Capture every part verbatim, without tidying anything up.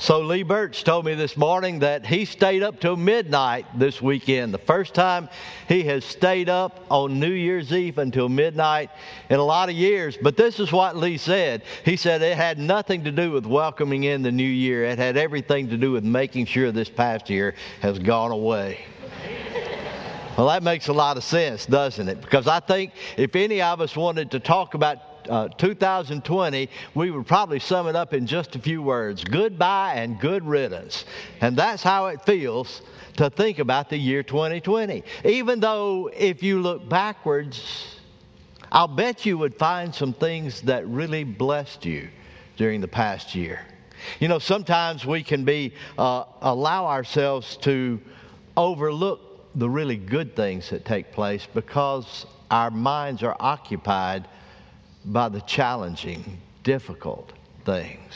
So Lee Birch told me this morning that he stayed up till midnight this weekend. The first time he has stayed up on New Year's Eve until midnight in a lot of years. But this is what Lee said. He said it had nothing to do with welcoming in the new year. It had everything to do with making sure this past year has gone away. Well, that makes a lot of sense, doesn't it? Because I think if any of us wanted to talk about Uh, two thousand twenty, we would probably sum it up in just a few words: goodbye and good riddance. And that's how it feels to think about the year twenty twenty. Even though if you look backwards, I'll bet you would find some things that really blessed you during the past year. You know, sometimes we can be uh, allow ourselves to overlook the really good things that take place because our minds are occupied by the challenging, difficult things.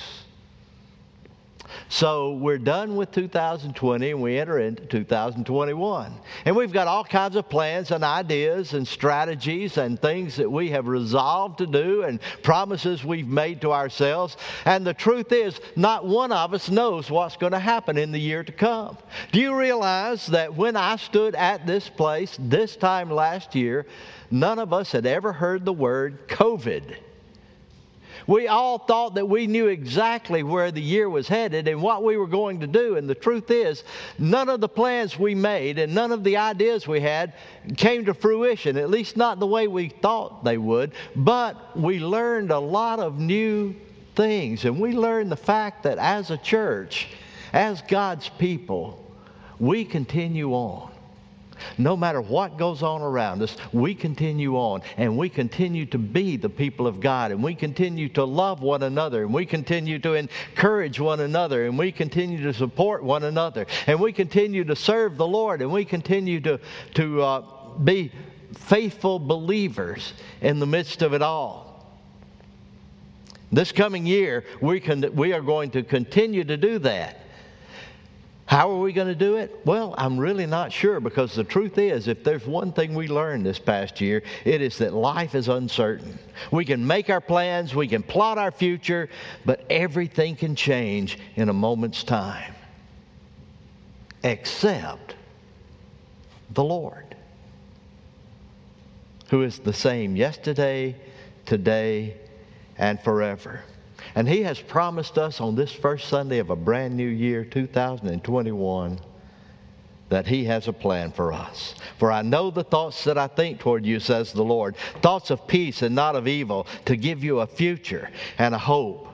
So we're done with two thousand twenty and we enter into two thousand twenty-one. And we've got all kinds of plans and ideas and strategies and things that we have resolved to do and promises we've made to ourselves. And the truth is, not one of us knows what's going to happen in the year to come. Do you realize that when I stood at this place this time last year, none of us had ever heard the word COVID? We all thought that we knew exactly where the year was headed and what we were going to do. And the truth is, none of the plans we made and none of the ideas we had came to fruition, at least not the way we thought they would. But we learned a lot of new things. And we learned the fact that as a church, as God's people, we continue on. No matter what goes on around us, we continue on and we continue to be the people of God, and we continue to love one another, and we continue to encourage one another, and we continue to support one another, and we continue to serve the Lord, and we continue to, to uh, be faithful believers in the midst of it all. This coming year, we, can, we are going to continue to do that. How are we going to do it? Well, I'm really not sure, because the truth is, if there's one thing we learned this past year, it is that life is uncertain. We can make our plans, we can plot our future, but everything can change in a moment's time, except the Lord, who is the same yesterday, today, and forever. And He has promised us on this first Sunday of a brand new year, two thousand twenty-one, that He has a plan for us. For I know the thoughts that I think toward you, says the Lord, thoughts of peace and not of evil, to give you a future and a hope.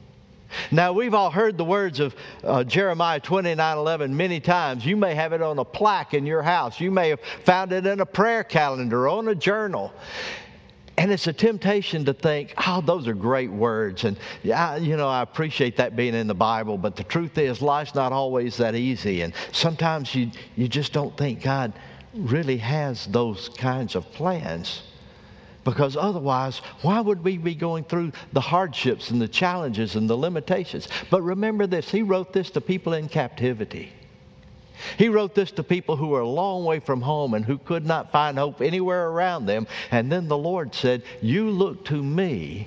Now, we've all heard the words of uh, Jeremiah twenty-nine eleven many times. You may have it on a plaque in your house. You may have found it in a prayer calendar or on a journal. And it's a temptation to think, oh, those are great words. And, yeah, you know, I appreciate that being in the Bible. But the truth is, life's not always that easy. And sometimes you, you just don't think God really has those kinds of plans. Because otherwise, why would we be going through the hardships and the challenges and the limitations? But remember this, He wrote this to people in captivity. He wrote this to people who were a long way from home and who could not find hope anywhere around them. And then the Lord said, you look to me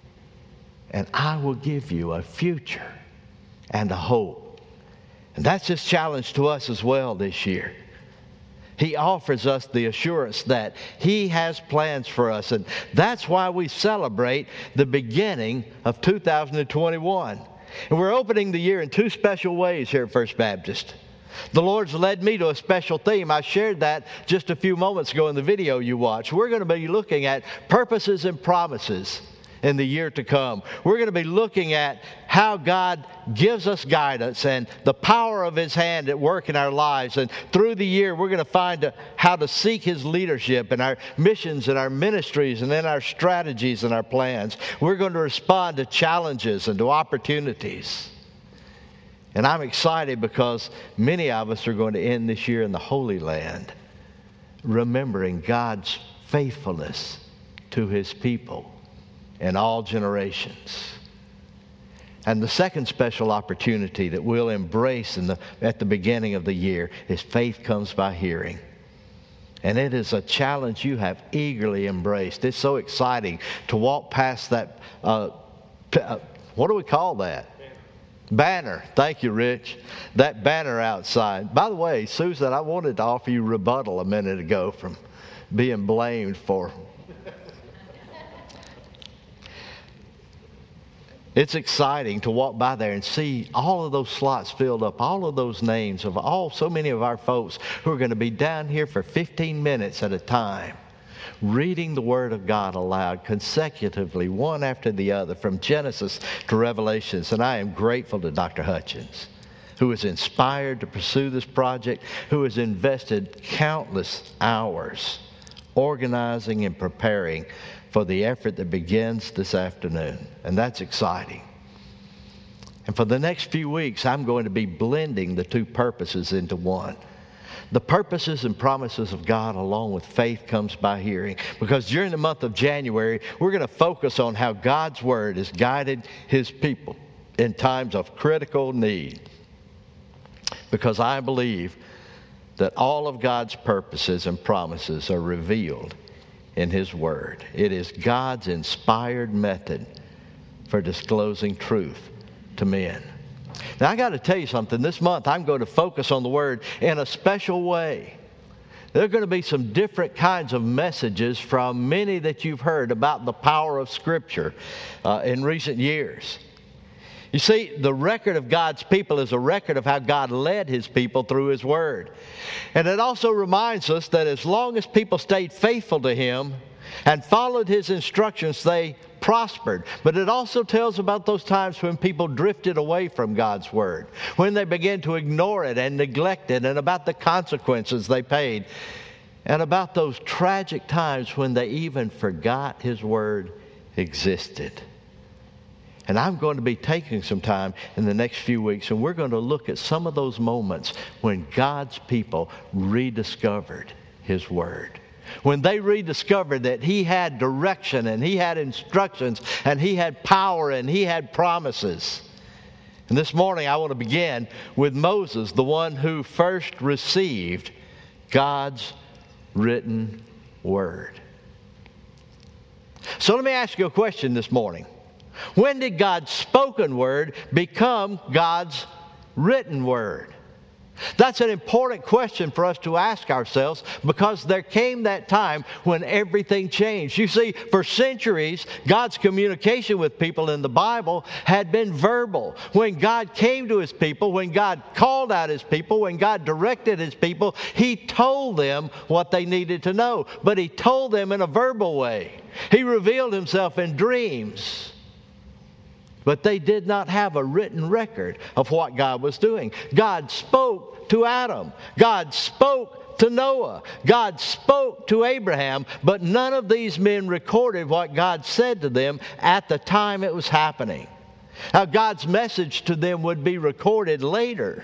and I will give you a future and a hope. And that's His challenge to us as well this year. He offers us the assurance that He has plans for us. And that's why we celebrate the beginning of two thousand twenty-one. And we're opening the year in two special ways here at First Baptist. The Lord's led me to a special theme. I shared that just a few moments ago in the video you watched. We're going to be looking at purposes and promises in the year to come. We're going to be looking at how God gives us guidance and the power of His hand at work in our lives. And through the year, we're going to find how to seek His leadership in our missions and our ministries and in our strategies and our plans. We're going to respond to challenges and to opportunities. And I'm excited because many of us are going to end this year in the Holy Land, remembering God's faithfulness to His people in all generations. And the second special opportunity that we'll embrace in the, at the beginning of the year is faith comes by hearing. And it is a challenge you have eagerly embraced. It's so exciting to walk past that, uh, p- uh, what do we call that? Banner. Thank you, Rich. That banner outside. By the way, Susan, I wanted to offer you rebuttal a minute ago from being blamed for. It's exciting to walk by there and see all of those slots filled up, all of those names of all so many of our folks who are going to be down here for fifteen minutes at a time, reading the Word of God aloud consecutively, one after the other, from Genesis to Revelations. And I am grateful to Doctor Hutchins, who was inspired to pursue this project, who has invested countless hours organizing and preparing for the effort that begins this afternoon. And that's exciting. And for the next few weeks, I'm going to be blending the two purposes into one. The purposes and promises of God along with faith comes by hearing. Because during the month of January, we're going to focus on how God's Word has guided His people in times of critical need. Because I believe that all of God's purposes and promises are revealed in His Word. It is God's inspired method for disclosing truth to men. Now, I got to tell you something. This month, I'm going to focus on the Word in a special way. There are going to be some different kinds of messages from many that you've heard about the power of Scripture uh, in recent years. You see, the record of God's people is a record of how God led His people through His Word. And it also reminds us that as long as people stayed faithful to Him and followed His instructions, they prospered. But it also tells about those times when people drifted away from God's Word, when they began to ignore it and neglect it, and about the consequences they paid, and about those tragic times when they even forgot His Word existed. And I'm going to be taking some time in the next few weeks, and we're going to look at some of those moments when God's people rediscovered His Word. When they rediscovered that He had direction and He had instructions and He had power and He had promises. And this morning I want to begin with Moses, the one who first received God's written Word. So let me ask you a question this morning. When did God's spoken Word become God's written Word? That's an important question for us to ask ourselves, because there came that time when everything changed. You see, for centuries, God's communication with people in the Bible had been verbal. When God came to His people, when God called out His people, when God directed His people, He told them what they needed to know. But He told them in a verbal way. He revealed Himself in dreams. But they did not have a written record of what God was doing. God spoke to Adam. God spoke to Noah. God spoke to Abraham. But none of these men recorded what God said to them at the time it was happening. Now, God's message to them would be recorded later.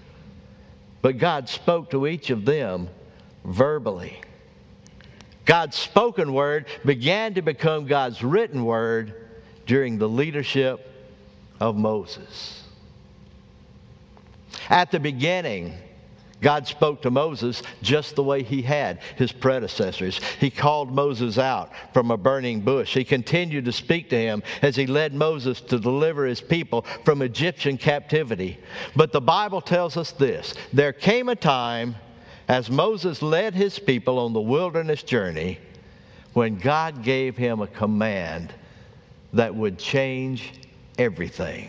But God spoke to each of them verbally. God's spoken Word began to become God's written Word during the leadership of Moses. At the beginning, God spoke to Moses just the way He had his predecessors. He called Moses out from a burning bush. He continued to speak to him as He led Moses to deliver His people from Egyptian captivity. But the Bible tells us this: there came a time as Moses led his people on the wilderness journey when God gave him a command that would change everything.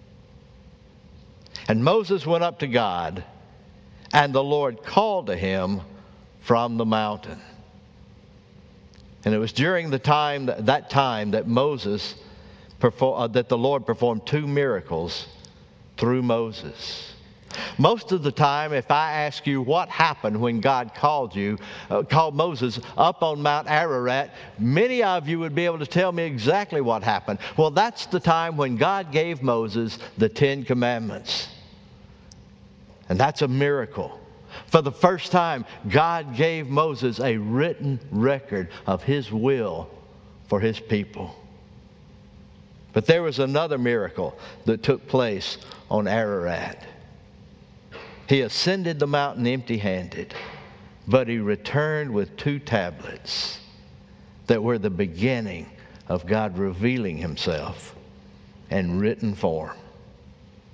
And Moses went up to God, and the Lord called to him from the mountain. And it was during the time that, that time that Moses perform, uh, that the Lord performed two miracles through Moses. Most of the time, if I ask you what happened when God called you, uh, called Moses up on Mount Ararat, many of you would be able to tell me exactly what happened. Well, that's the time when God gave Moses the Ten Commandments. And that's a miracle. For the first time, God gave Moses a written record of His will for His people. But there was another miracle that took place on Ararat. He ascended the mountain empty-handed, but he returned with two tablets that were the beginning of God revealing Himself in written form.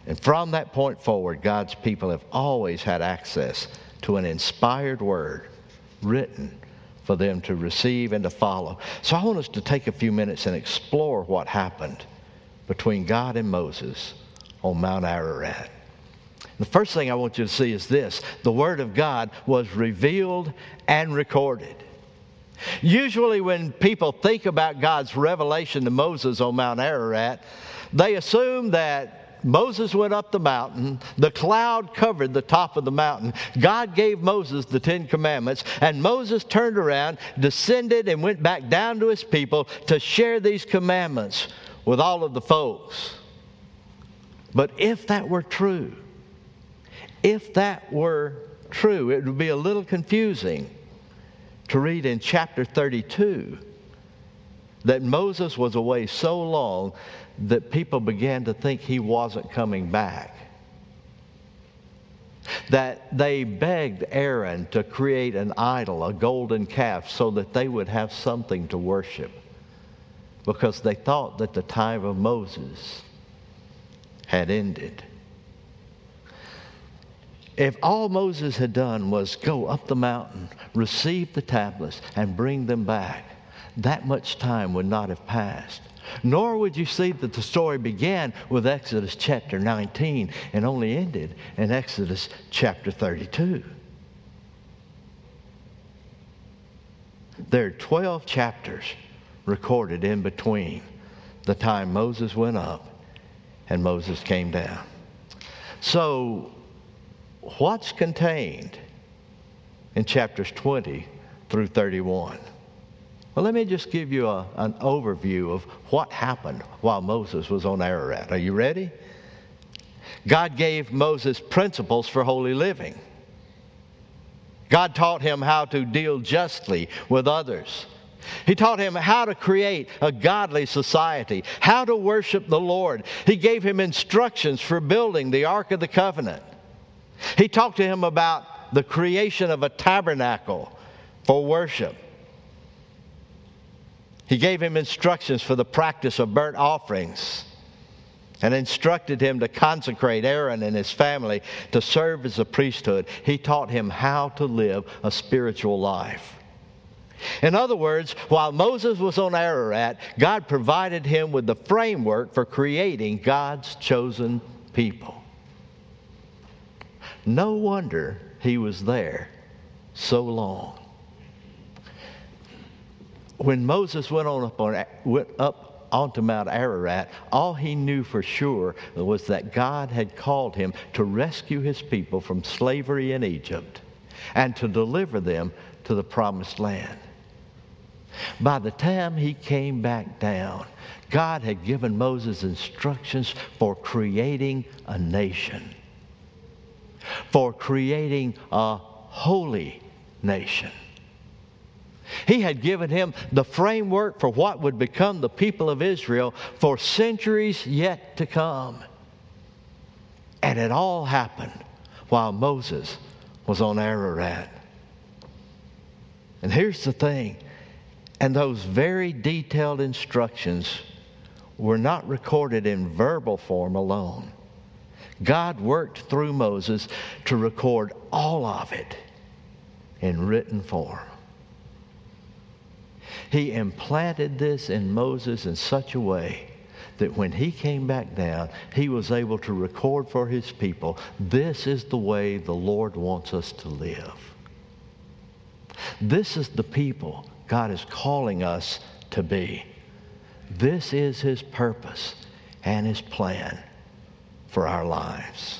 And from that point forward, God's people have always had access to an inspired word written for them to receive and to follow. So I want us to take a few minutes and explore what happened between God and Moses on Mount Ararat. The first thing I want you to see is this: the Word of God was revealed and recorded. Usually when people think about God's revelation to Moses on Mount Ararat, they assume that Moses went up the mountain, the cloud covered the top of the mountain, God gave Moses the Ten Commandments, and Moses turned around, descended, and went back down to his people to share these commandments with all of the folks. But if that were true, if that were true, it would be a little confusing to read in chapter thirty-two that Moses was away so long that people began to think he wasn't coming back. That they begged Aaron to create an idol, a golden calf, so that they would have something to worship, because they thought that the time of Moses had ended. If all Moses had done was go up the mountain, receive the tablets, and bring them back, that much time would not have passed. Nor would you see that the story began with Exodus chapter nineteen and only ended in Exodus chapter thirty-two. There are twelve chapters recorded in between the time Moses went up and Moses came down. So, what's contained in chapters twenty through thirty-one? Well, let me just give you a, an overview of what happened while Moses was on Ararat. Are you ready? God gave Moses principles for holy living. God taught him how to deal justly with others. He taught him how to create a godly society, how to worship the Lord. He gave him instructions for building the Ark of the Covenant. He talked to him about the creation of a tabernacle for worship. He gave him instructions for the practice of burnt offerings and instructed him to consecrate Aaron and his family to serve as a priesthood. He taught him how to live a spiritual life. In other words, while Moses was on Ararat, God provided him with the framework for creating God's chosen people. No wonder he was there so long. When Moses went on up on went up onto Mount Ararat, all he knew for sure was that God had called him to rescue his people from slavery in Egypt and to deliver them to the promised land. By the time he came back down, God had given Moses instructions for creating a nation, for creating a holy nation. He had given him the framework for what would become the people of Israel for centuries yet to come. And it all happened while Moses was on Ararat. And here's the thing, and those very detailed instructions were not recorded in verbal form alone. God worked through Moses to record all of it in written form. He implanted this in Moses in such a way that when he came back down, he was able to record for his people, this is the way the Lord wants us to live. This is the people God is calling us to be. This is his purpose and his plan for our lives.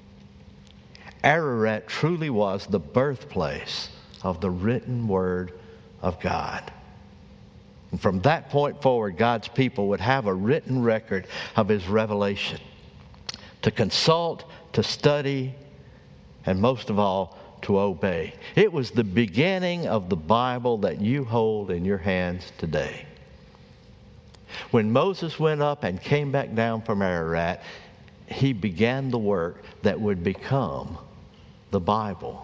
Ararat truly was the birthplace of the written word of God. And from that point forward, God's people would have a written record of his revelation to consult, to study, and most of all, to obey. It was the beginning of the Bible that you hold in your hands today. When Moses went up and came back down from Ararat, he began the work that would become the Bible.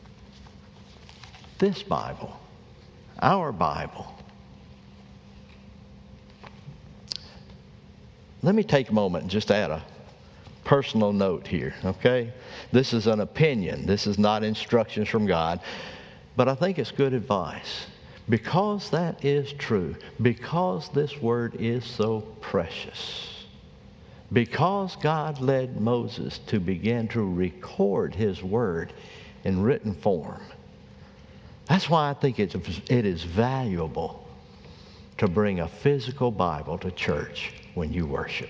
This Bible, our Bible. Let me take a moment and just add a personal note here, okay? This is an opinion. This is not instructions from God. But I think it's good advice. Because that is true, because this word is so precious, because God led Moses to begin to record his word in written form, that's why I think it's, it is valuable to bring a physical Bible to church when you worship.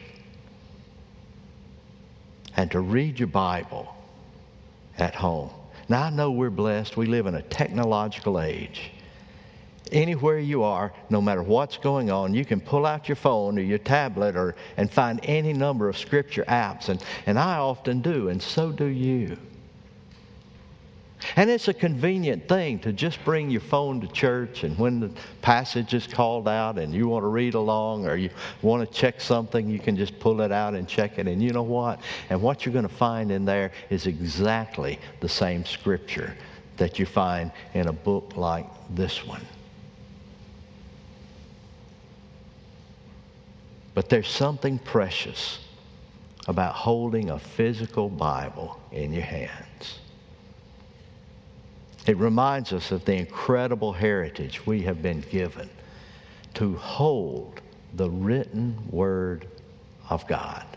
And to read your Bible at home. Now, I know we're blessed. We live in a technological age. Anywhere you are, no matter what's going on, you can pull out your phone or your tablet or and find any number of Scripture apps. And, and I often do, and so do you. And it's a convenient thing to just bring your phone to church, and when the passage is called out and you want to read along or you want to check something, you can just pull it out and check it. And you know what? And what you're going to find in there is exactly the same Scripture that you find in a book like this one. But there's something precious about holding a physical Bible in your hands. It reminds us of the incredible heritage we have been given to hold the written Word of God.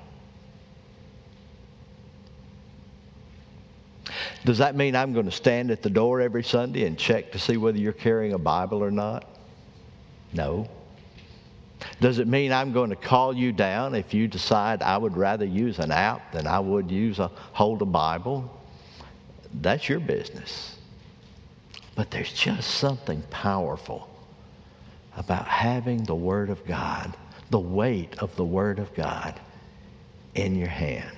Does that mean I'm going to stand at the door every Sunday and check to see whether you're carrying a Bible or not? No. Does it mean I'm going to call you down if you decide I would rather use an app than I would use a hold a Bible? That's your business. But there's just something powerful about having the Word of God, the weight of the Word of God in your hand.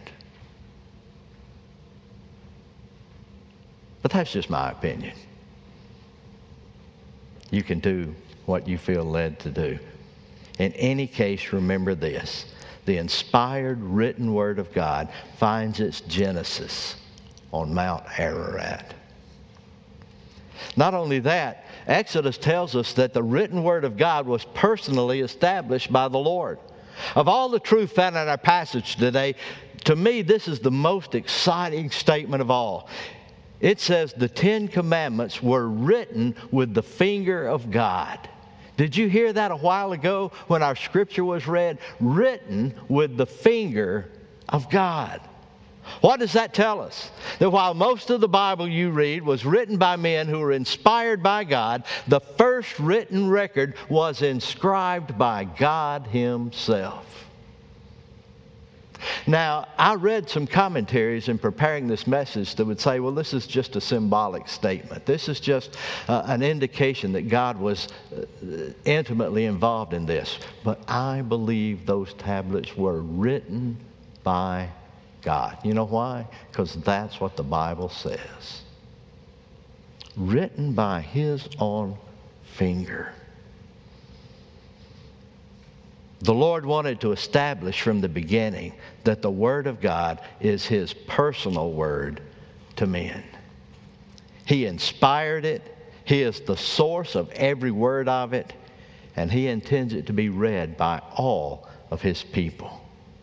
But that's just my opinion. You can do what you feel led to do. In any case, remember this. The inspired written Word of God finds its genesis on Mount Ararat. Not only that, Exodus tells us that the written Word of God was personally established by the Lord. Of all the truth found in our passage today, to me, this is the most exciting statement of all. It says the Ten Commandments were written with the finger of God. Did you hear that a while ago when our scripture was read? Written with the finger of God. What does that tell us? That while most of the Bible you read was written by men who were inspired by God, the first written record was inscribed by God Himself. Now, I read some commentaries in preparing this message that would say, well, this is just a symbolic statement. This is just uh, an indication that God was uh, intimately involved in this. But I believe those tablets were written by God. You know why? Because that's what the Bible says. Written by His own finger. The Lord wanted to establish from the beginning that the Word of God is His personal word to men. He inspired it. He is the source of every word of it. And He intends it to be read by all of His people.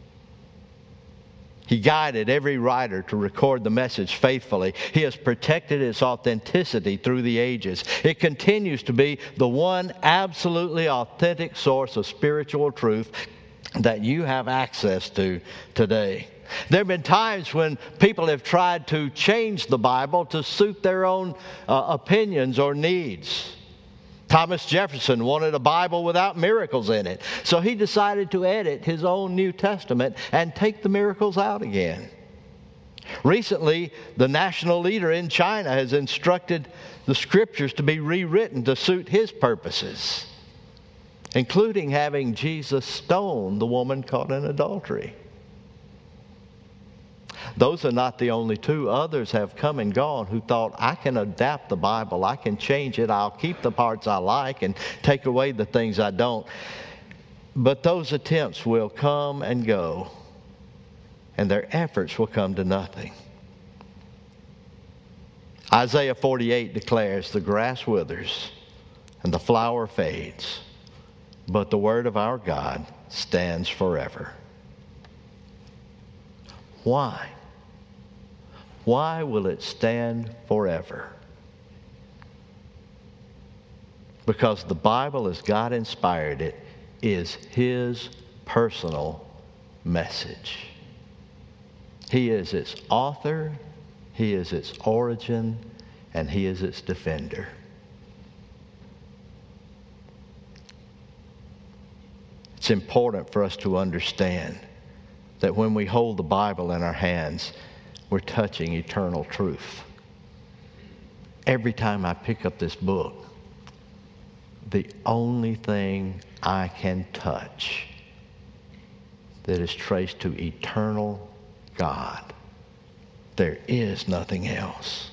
He guided every writer to record the message faithfully. He has protected its authenticity through the ages. It continues to be the one absolutely authentic source of spiritual truth that you have access to today. There have been times when people have tried to change the Bible to suit their own uh, opinions or needs. Thomas Jefferson wanted a Bible without miracles in it, so he decided to edit his own New Testament and take the miracles out again. Recently, the national leader in China has instructed the Scriptures to be rewritten to suit his purposes, including having Jesus stone the woman caught in adultery. Those are not the only two. Others have come and gone who thought, I can adapt the Bible, I can change it, I'll keep the parts I like and take away the things I don't. But those attempts will come and go, and their efforts will come to nothing. Isaiah forty-eight declares, the grass withers and the flower fades, but the word of our God stands forever. Why? Why will it stand forever? Because the Bible, as God inspired it, is His personal message. He is its author, He is its origin, and He is its defender. It's important for us to understand that when we hold the Bible in our hands, we're touching eternal truth. Every time I pick up this book, the only thing I can touch that is traced to eternal God. There is nothing else.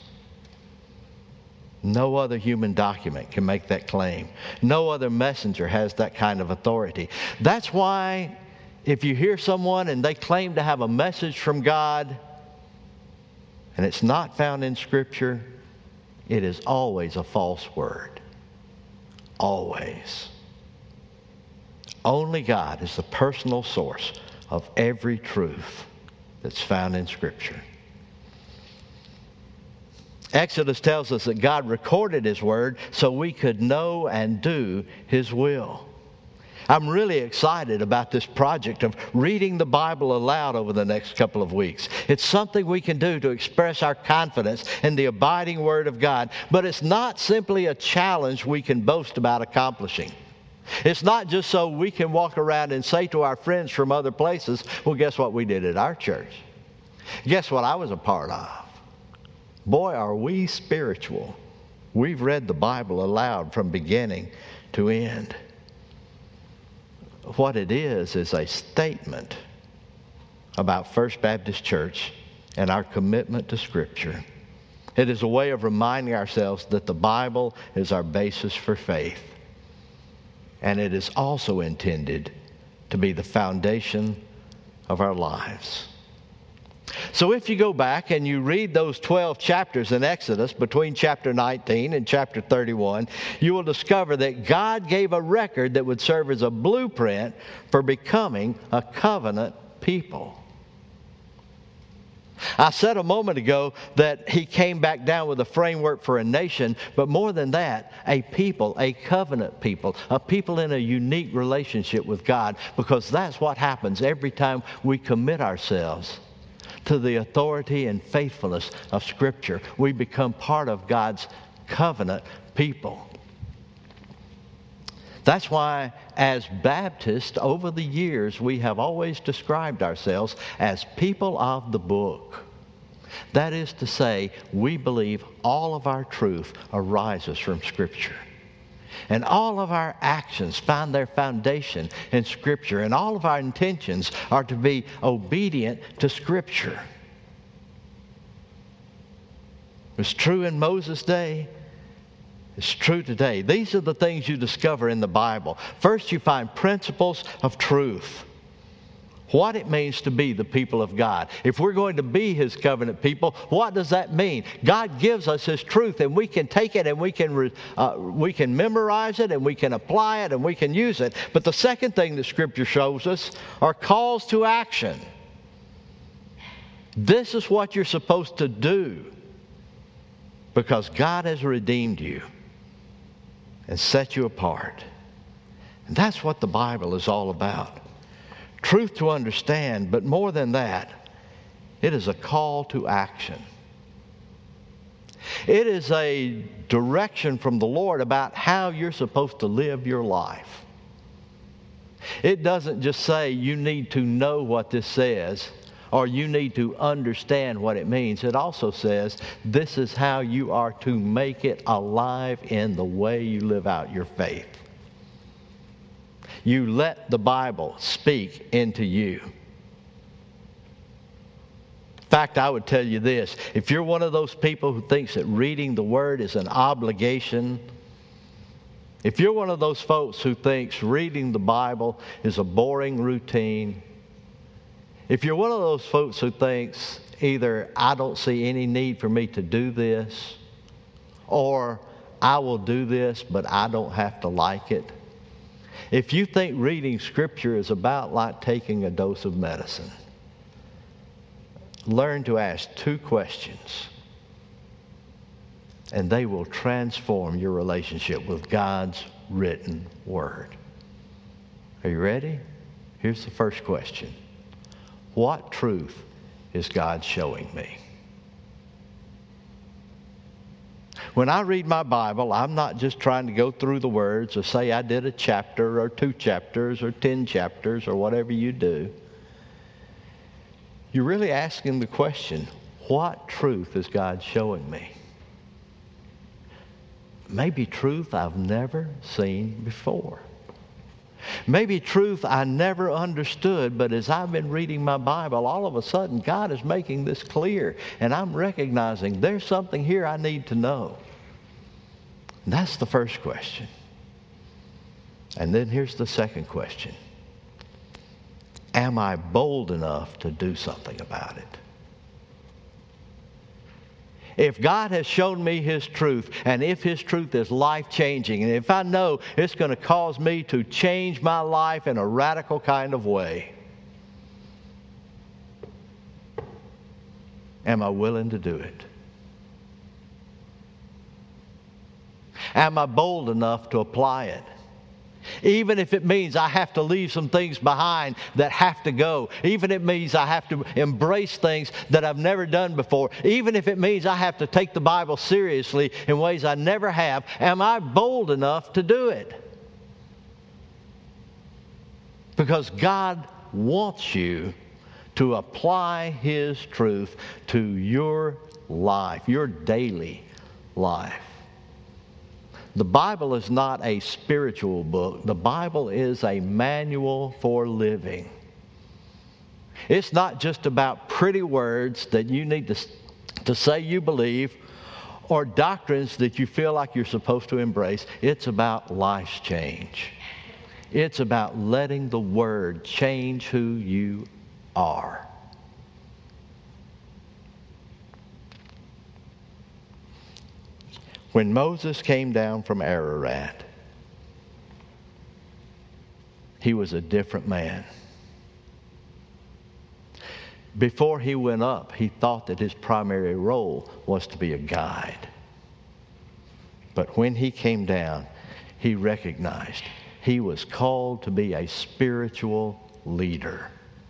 No other human document can make that claim. No other messenger has that kind of authority. That's why if you hear someone and they claim to have a message from God and it's not found in Scripture, it is always a false word. Always. Only God is the personal source of every truth that's found in Scripture. Exodus tells us that God recorded His Word so we could know and do His will. I'm really excited about this project of reading the Bible aloud over the next couple of weeks. It's something we can do to express our confidence in the abiding Word of God, but it's not simply a challenge we can boast about accomplishing. It's not just so we can walk around and say to our friends from other places, well, guess what we did at our church? Guess what I was a part of? Boy, are we spiritual. We've read the Bible aloud from beginning to end. What it is is a statement about First Baptist Church and our commitment to Scripture. It is a way of reminding ourselves that the Bible is our basis for faith. And it is also intended to be the foundation of our lives. So if you go back and you read those twelve chapters in Exodus between chapter nineteen and chapter thirty-one, you will discover that God gave a record that would serve as a blueprint for becoming a covenant people. I said a moment ago that He came back down with a framework for a nation, but more than that, a people, a covenant people, a people in a unique relationship with God, because that's what happens every time we commit ourselves to the authority and faithfulness of Scripture. We become part of God's covenant people. That's why, as Baptists, over the years, we have always described ourselves as people of the book. That is to say, we believe all of our truth arises from Scripture. And all of our actions find their foundation in Scripture. And all of our intentions are to be obedient to Scripture. It was true in Moses' day. It's true today. These are the things you discover in the Bible. First, you find principles of truth. What it means to be the people of God. If we're going to be His covenant people, what does that mean? God gives us His truth, and we can take it and we can uh, we can memorize it and we can apply it and we can use it. But the second thing that Scripture shows us are calls to action. This is what you're supposed to do because God has redeemed you and set you apart. And that's what the Bible is all about. Truth to understand, but more than that, it is a call to action. It is a direction from the Lord about how you're supposed to live your life. It doesn't just say you need to know what this says or you need to understand what it means. It also says this is how you are to make it alive in the way you live out your faith. You let the Bible speak into you. In fact, I would tell you this. If you're one of those people who thinks that reading the Word is an obligation, if you're one of those folks who thinks reading the Bible is a boring routine, if you're one of those folks who thinks either I don't see any need for me to do this, or I will do this but I don't have to like it, if you think reading Scripture is about like taking a dose of medicine, learn to ask two questions, and they will transform your relationship with God's written word. Are you ready? Here's the first question. What truth is God showing me? When I read my Bible, I'm not just trying to go through the words or say I did a chapter or two chapters or ten chapters or whatever you do. You're really asking the question, what truth is God showing me? Maybe truth I've never seen before. Maybe truth I never understood, but as I've been reading my Bible, all of a sudden God is making this clear, and I'm recognizing there's something here I need to know. And that's the first question. And then here's the second question. Am I bold enough to do something about it? If God has shown me His truth, and if His truth is life-changing, and if I know it's going to cause me to change my life in a radical kind of way, am I willing to do it? Am I bold enough to apply it? Even if it means I have to leave some things behind that have to go. Even if it means I have to embrace things that I've never done before. Even if it means I have to take the Bible seriously in ways I never have. Am I bold enough to do it? Because God wants you to apply His truth to your life, your daily life. The Bible is not a spiritual book. The Bible is a manual for living. It's not just about pretty words that you need to, to say you believe or doctrines that you feel like you're supposed to embrace. It's about life's change. It's about letting the Word change who you are. When Moses came down from Ararat, he was a different man. Before he went up, he thought that his primary role was to be a guide. But when he came down, he recognized he was called to be a spiritual leader.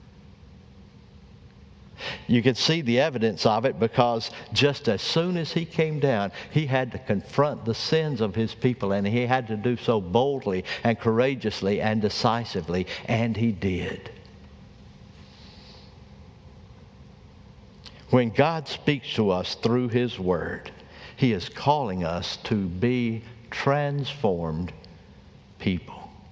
You can see the evidence of it because just as soon as he came down, he had to confront the sins of his people, and he had to do so boldly and courageously and decisively, and he did. When God speaks to us through His Word, He is calling us to be transformed people.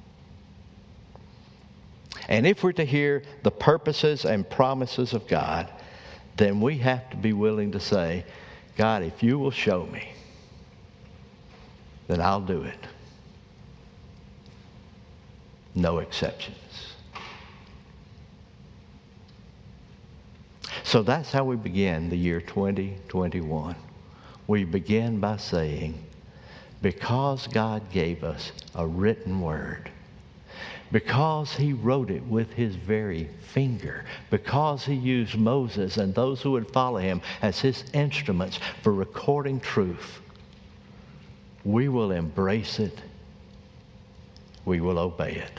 And if we're to hear the purposes and promises of God, then we have to be willing to say, God, if you will show me, then I'll do it. No exceptions. So that's how we begin the year twenty twenty-one. We begin by saying, because God gave us a written word, because He wrote it with His very finger, because He used Moses and those who would follow him as His instruments for recording truth, we will embrace it. We will obey it.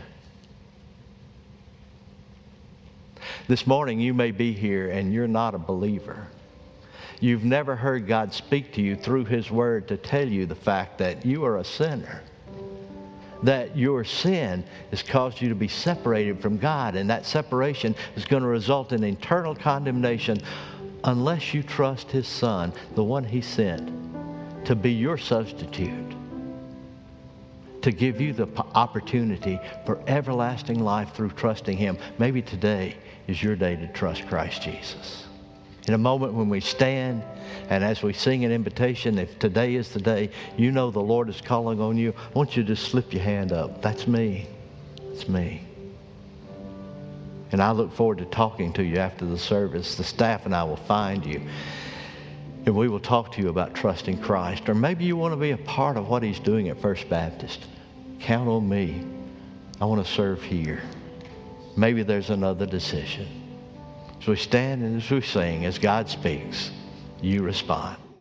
This morning you may be here and you're not a believer. You've never heard God speak to you through His Word to tell you the fact that you are a sinner. That your sin has caused you to be separated from God, and that separation is going to result in eternal condemnation unless you trust His Son, the one He sent, to be your substitute, to give you the opportunity for everlasting life through trusting Him. Maybe today is your day to trust Christ Jesus. In a moment when we stand and as we sing an invitation, if today is the day you know the Lord is calling on you, I want you to just slip your hand up. That's me. It's me. And I look forward to talking to you after the service. The staff and I will find you. And we will talk to you about trusting Christ. Or maybe you want to be a part of what He's doing at First Baptist. Count on me. I want to serve here. Maybe there's another decision. As we stand and as we sing, as God speaks, you respond.